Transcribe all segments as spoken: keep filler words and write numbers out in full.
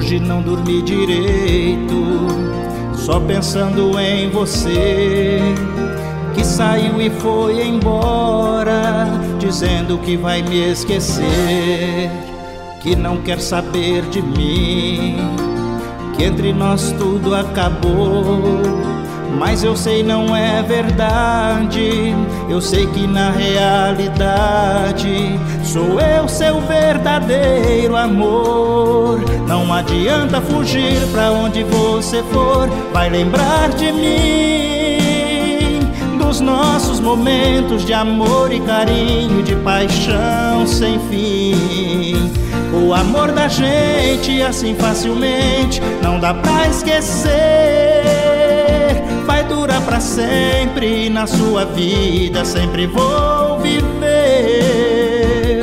Hoje não dormi direito, só pensando em você, que saiu e foi embora, dizendo que vai me esquecer, que não quer saber de mim, que entre nós tudo acabou. Mas eu sei não é verdade, eu sei que na realidade sou eu seu verdadeiro amor. Não adianta fugir pra onde você for, vai lembrar de mim, dos nossos momentos de amor e carinho, de paixão sem fim. O amor da gente assim facilmente não dá pra esquecer, vai durar pra sempre na sua vida, sempre vou viver.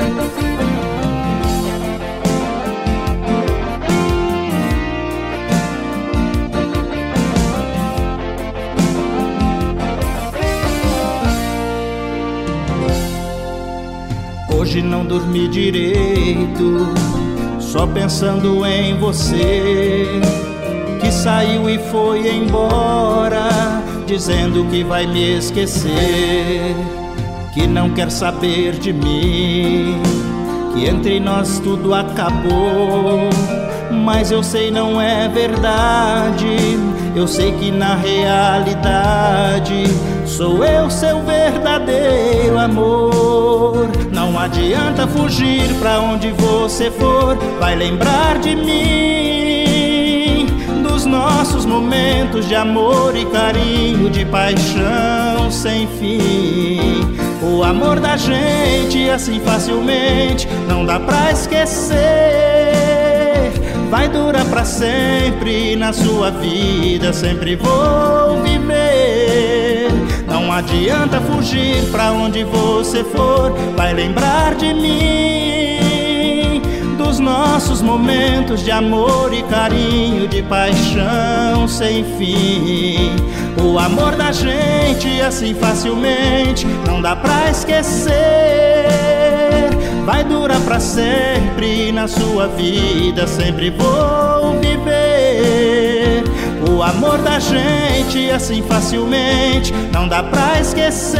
Hoje não dormi direito, só pensando em você, que saiu e foi embora, dizendo que vai me esquecer, que não quer saber de mim, que entre nós tudo acabou. Mas eu sei não é verdade, eu sei que na realidade sou eu seu verdadeiro amor. Não adianta fugir pra onde você for, vai lembrar de mim, dos nossos momentos de amor e carinho, de paixão sem fim. O amor da gente assim facilmente não dá pra esquecer, vai durar pra sempre na sua vida, sempre vou viver. Não adianta fugir pra onde você for, vai lembrar de mim, dos nossos momentos de amor e carinho, de paixão sem fim. O amor da gente assim facilmente não dá pra esquecer, vai durar pra sempre na sua vida, sempre vou viver. O amor da gente assim facilmente não dá pra esquecer,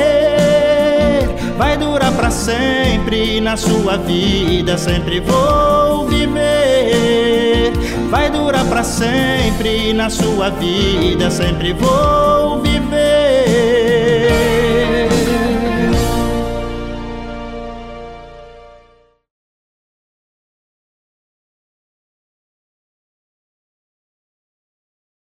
vai durar pra sempre na sua vida, sempre vou viver. Vai durar pra sempre na sua vida, sempre vou